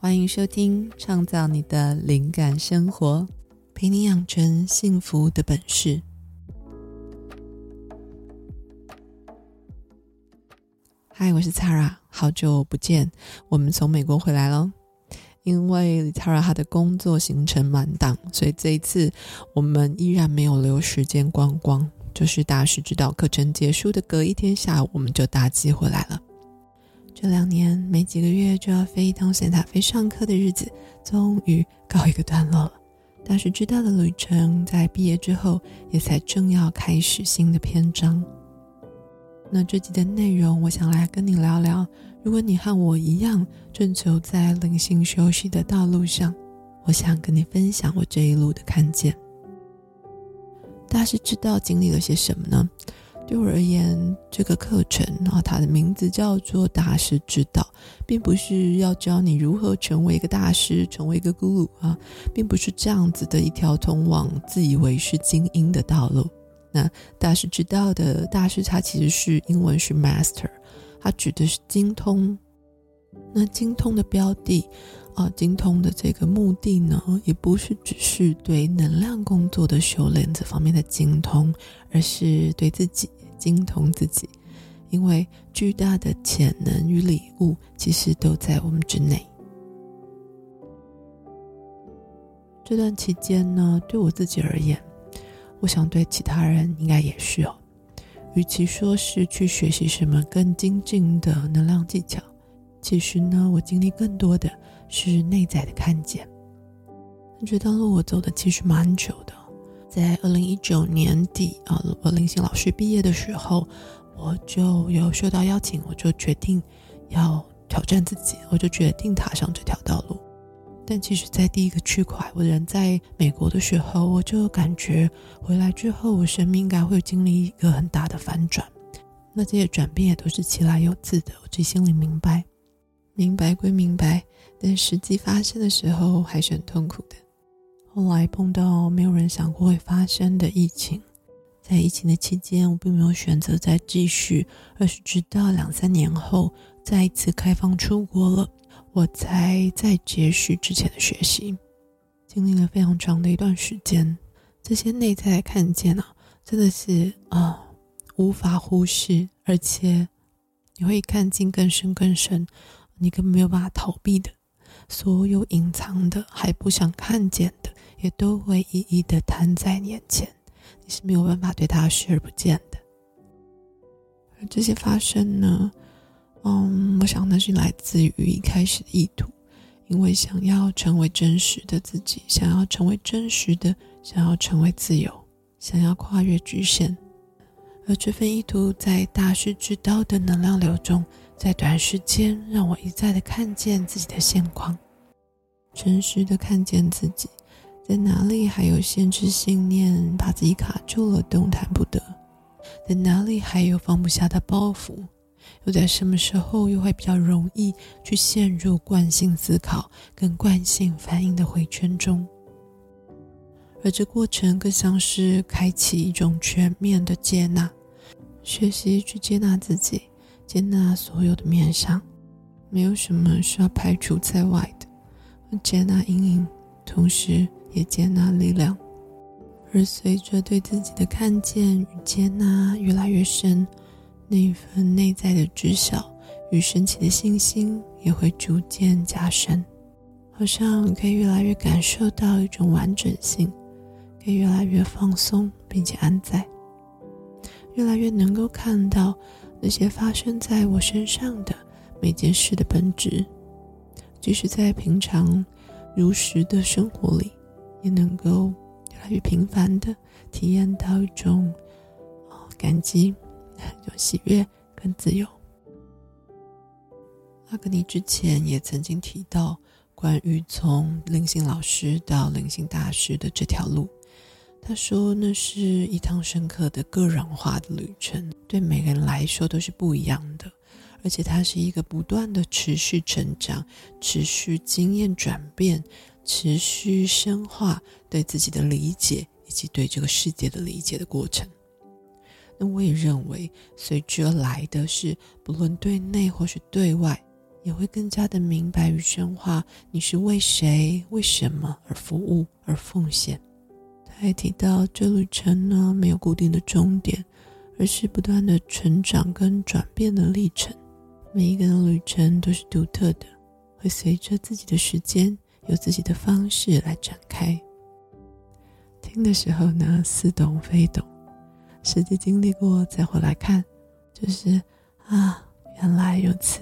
欢迎收听创造你的灵感生活，陪你养成幸福的本事。嗨，我是 Tara， 好久不见，我们从美国回来了。因为 Tara 她的工作行程满档，所以这一次我们依然没有留时间观光，就是大师指导课程结束的隔一天下午，我们就搭机回来了。这2年每几个月就要飞一趟圣塔菲上课的日子终于告一个段落了。大师指导的旅程在毕业之后也才正要开始新的篇章。那这集的内容我想来跟你聊聊，如果你和我一样正走在灵性休息的道路上，我想跟你分享我这一路的看见。大师知道经历了些什么呢？对我而言，这个课程它的名字叫做大师之道，并不是要教你如何成为一个大师，成为一个 guru 并不是这样子的一条通往自以为是精英的道路。那大师之道的大师，他其实是英文是 master， 他指的是精通。那精通的标的精通的这个目的呢，也不是只是对能量工作的修炼这方面的精通，而是对自己精通自己。因为巨大的潜能与礼物其实都在我们之内。这段期间呢，对我自己而言，我想对其他人应该也是与其说是去学习什么更精进的能量技巧，其实呢，我经历更多的是内在的看见。这段路我走的其实蛮久的，在2019年底我灵性老师毕业的时候，我就有受到邀请，我就决定要挑战自己，我就决定踏上这条道路。但其实在第一个区块，我人在美国的时候，我就感觉回来之后，我生命应该会经历一个很大的反转。那这些转变也都是其来有自的，我自己心里明白归明白，但实际发生的时候还是很痛苦的。后来碰到没有人想过会发生的疫情，在疫情的期间，我并没有选择再继续，而是直到2-3年后再一次开放出国了，我才再接续之前的学习。经历了非常长的一段时间，这些内在的看见真的是无法忽视，而且你会看见更深更深，你根本没有办法逃避的，所有隐藏的还不想看见的，也都会一一的摊在你眼前，你是没有办法对它视而不见的。而这些发生呢，我想那是来自于一开始的意图，因为想要成为真实的自己，想要成为真实的，想要成为自由，想要跨越局限。而这份意图在大师之道的能量流中，在短时间让我一再的看见自己的现况，真实的看见自己在哪里还有限制信念，把自己卡住了，动弹不得，在哪里还有放不下的包袱，又在什么时候又会比较容易去陷入惯性思考跟惯性反应的回圈中。而这过程更像是开启一种全面的接纳，学习去接纳自己，接纳所有的面向，没有什么是要排除在外的。接纳阴影，同时也接纳力量。而随着对自己的看见与接纳越来越深，那一份内在的知晓与升起的信心也会逐渐加深，好像可以越来越感受到一种完整性，可以越来越放松并且安在，越来越能够看到那些发生在我身上的每件事的本质，即使在平常如实的生活里，也能够越来越频繁的体验到一种感激，一种喜悦跟自由。阿格尼之前也曾经提到关于从灵性老师到灵性大师的这条路，他说那是一趟深刻的个人化的旅程，对每个人来说都是不一样的，而且它是一个不断的持续成长，持续经验转变，持续深化对自己的理解以及对这个世界的理解的过程。那我也认为随之而来的是不论对内或是对外， 也会更加的明白与深化你是为谁、为什么而服务、而奉献。他还提到这旅程呢，没有固定的终点，而是不断的成长跟转变的历程。每一个人的旅程都是独特的，会随着自己的时间，有自己的方式来展开。听的时候呢，似懂非懂，实际经历过再回来看，就是原来如此。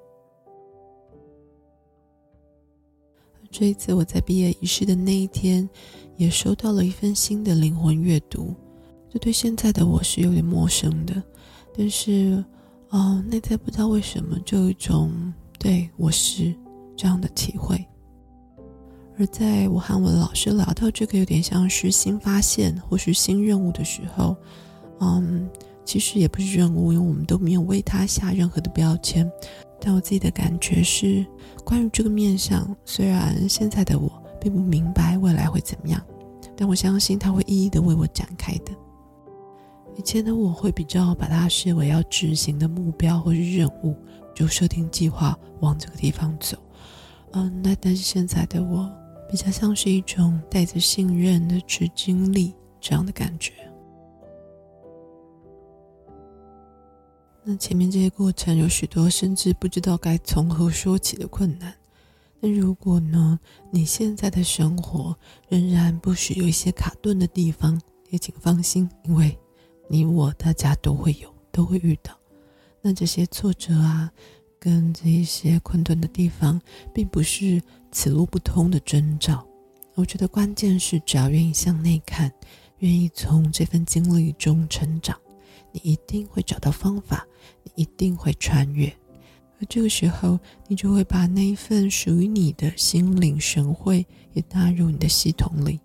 这一次我在毕业仪式的那一天，也收到了一份新的灵魂阅读，这对现在的我是有点陌生的，但是内在不知道为什么就有一种对我是这样的体会。而在我和我的老师聊到这个有点像是新发现或是新任务的时候，其实也不是任务，因为我们都没有为它下任何的标签，但我自己的感觉是，关于这个面向，虽然现在的我并不明白未来会怎么样，但我相信它会一一的为我展开的。以前的我会比较把它视为要执行的目标或是任务，就设定计划往这个地方走。但是现在的我比较像是一种带着信任的去经历这样的感觉。那前面这些过程有许多甚至不知道该从何说起的困难，但如果呢，你现在的生活仍然不时有一些卡顿的地方，也请放心，因为你我大家都会遇到。那这些挫折跟这一些困顿的地方，并不是此路不通的征兆。我觉得关键是只要愿意向内看，愿意从这份经历中成长，你一定会找到方法，你一定会穿越。而这个时候，你就会把那一份属于你的心领神会也纳入你的系统里。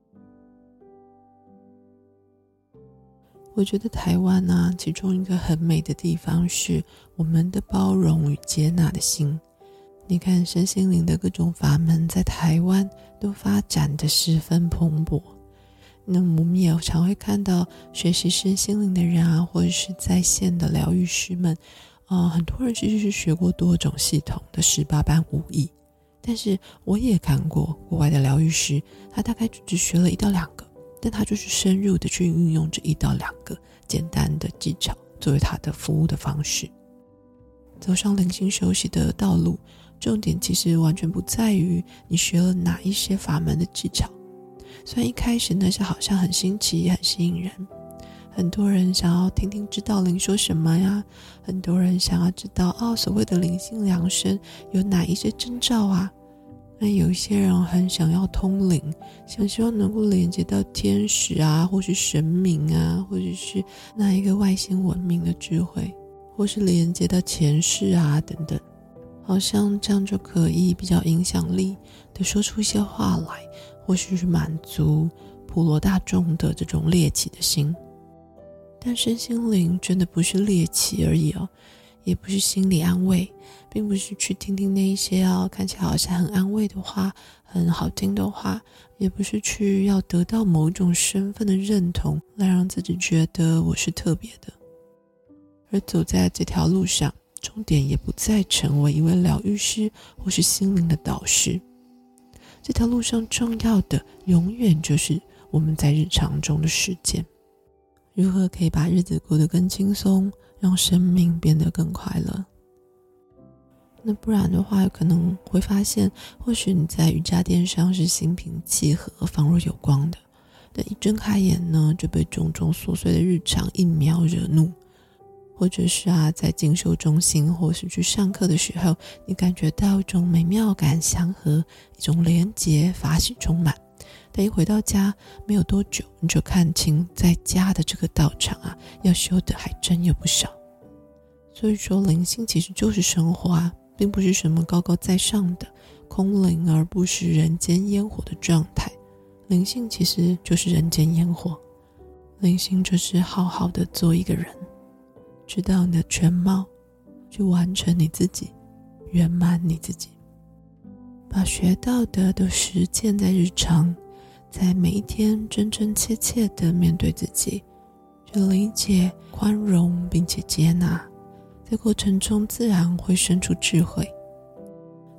我觉得台湾其中一个很美的地方是我们的包容与接纳的心。你看身心灵的各种法门在台湾都发展得十分蓬勃，那我们也常会看到学习身心灵的人或者是在线的疗愈师们，很多人其实是学过多种系统的18般武艺，但是我也看过国外的疗愈师，他大概只学了1到2个，但他就是深入的去运用这1到2个简单的技巧作为他的服务的方式。走上灵性休息的道路，重点其实完全不在于你学了哪一些法门的技巧，虽然一开始那些好像很新奇很吸引人，很多人想要听听知道灵说什么呀，很多人想要知道所谓的灵性量身有哪一些征兆那有一些人很想要通灵，希望能够连接到天使或是神明或者是那一个外星文明的智慧，或是连接到前世等等，好像这样就可以比较影响力的说出一些话来，或是满足普罗大众的这种猎奇的心。但身心灵真的不是猎奇而已也不是心理安慰，并不是去听听那一些看起来好像很安慰的话，很好听的话，也不是去要得到某种身份的认同，来让自己觉得我是特别的。而走在这条路上，重点也不再成为一位疗愈师或是心灵的导师，这条路上重要的永远就是我们在日常中的实践，如何可以把日子过得更轻松，让生命变得更快乐。那不然的话，有可能会发现，或许你在瑜伽垫上是心平气和仿若有光的，但一睁开眼呢，就被种种琐碎的日常一秒惹怒。或者是在进修中心或是去上课的时候，你感觉到一种美妙感祥和，一种连结法喜充满，但一回到家没有多久，你就看清在家的这个道场要修的还真有不少。所以说灵性其实就是生活并不是什么高高在上的空灵而不食人间烟火的状态，灵性其实就是人间烟火，灵性就是好好的做一个人，知道你的全貌，去完成你自己，圆满你自己，把学到的都实践在日常，在每一天真真切切的面对自己，去理解、宽容并且接纳，在过程中自然会生出智慧，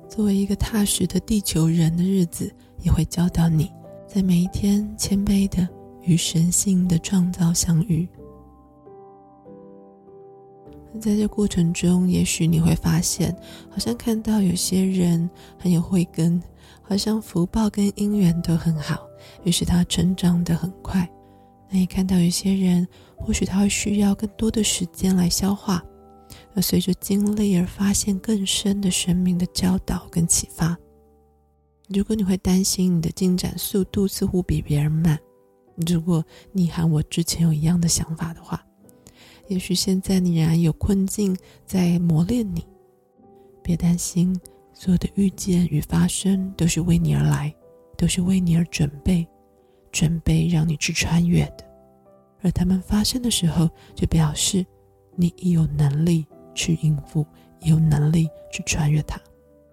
作为一个踏实的地球人的日子，也会教导你在每一天谦卑的与神性的创造相遇。在这过程中，也许你会发现，好像看到有些人很有慧根，好像福报跟因缘都很好，于是他成长得很快。那也看到有些人，或许他会需要更多的时间来消化，而随着经历而发现更深的生命的教导跟启发。如果你会担心你的进展速度似乎比别人慢，如果你和我之前有一样的想法的话，也许现在你仍然有困境在磨练你，别担心，所有的遇见与发生都是为你而来，都是为你而准备让你去穿越的。而他们发生的时候，就表示你已有能力去应付，也有能力去穿越它。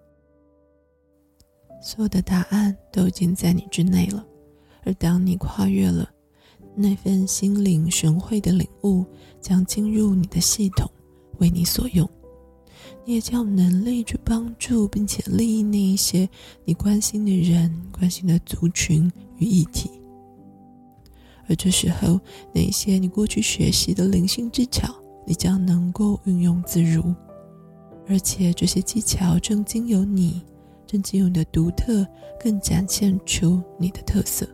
所有的答案都已经在你之内了，而当你跨越了，那份心灵神会的领悟将进入你的系统，为你所用。你也将有能力去帮助并且利益那一些你关心的人、关心的族群与议题。而这时候，那一些你过去学习的灵性技巧，你将能够运用自如，而且这些技巧正经由你的独特，更展现出你的特色。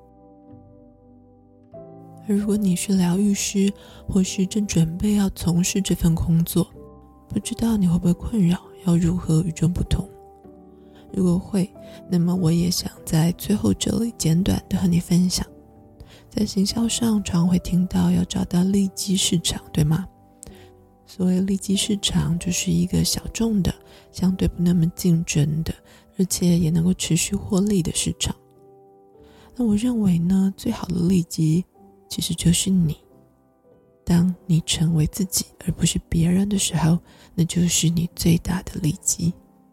而如果你是疗愈师，或是正准备要从事这份工作，不知道你会不会困扰要如何与众不同？如果会，那么我也想在最后这里简短的和你分享。在行销上常会听到要找到利基市场，对吗？所谓利基市场，就是一个小众的，相对不那么竞争的，而且也能够持续获利的市场。那我认为呢，最好的利基其实就是你。当你成为自己而不是别人的时候，那就是你最大的利基。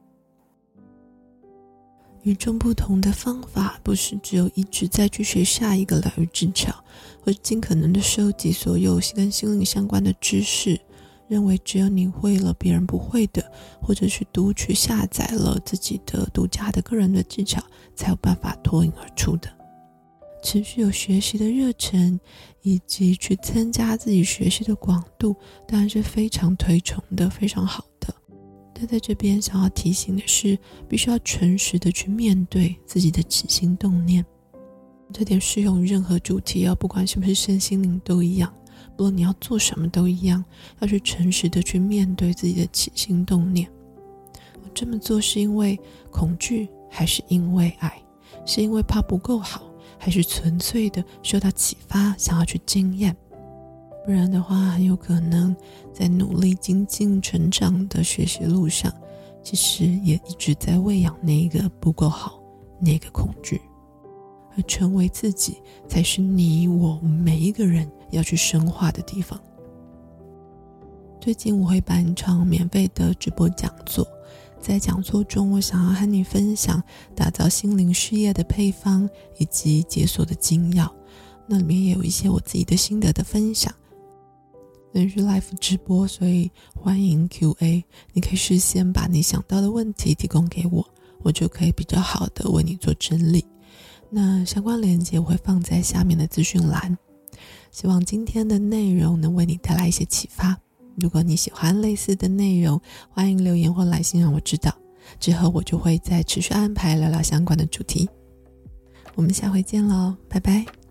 与众不同的方法，不是只有一直在去学下一个疗愈技巧，或者尽可能的收集所有跟心灵相关的知识，认为只有你会了别人不会的，或者是读取下载了自己的独家的个人的技巧，才有办法脱颖而出的。持续有学习的热忱，以及去增加自己学习的广度，当然是非常推崇的，非常好的。但在这边想要提醒的是，必须要诚实的去面对自己的起心动念。这点适用于任何主题，不管是不是身心灵都一样，不论你要做什么都一样，要去诚实的去面对自己的起心动念。我这么做是因为恐惧，还是因为爱？是因为怕不够好，还是纯粹的受到启发，想要去经验？不然的话，很有可能在努力精进成长的学习路上，其实也一直在喂养那个不够好，那个恐惧。而成为自己，才是你我每一个人要去深化的地方。最近我会办一场免费的直播讲座，在讲座中，我想要和你分享打造心灵事业的配方以及解锁的精要，那里面也有一些我自己的心得的分享。那是 live 直播，所以欢迎 QA， 你可以事先把你想到的问题提供给我，我就可以比较好的为你做整理。那相关链接我会放在下面的资讯栏。希望今天的内容能为你带来一些启发。如果你喜欢类似的内容，欢迎留言或来信让我知道，之后我就会再持续安排聊聊相关的主题。我们下回见咯，拜拜。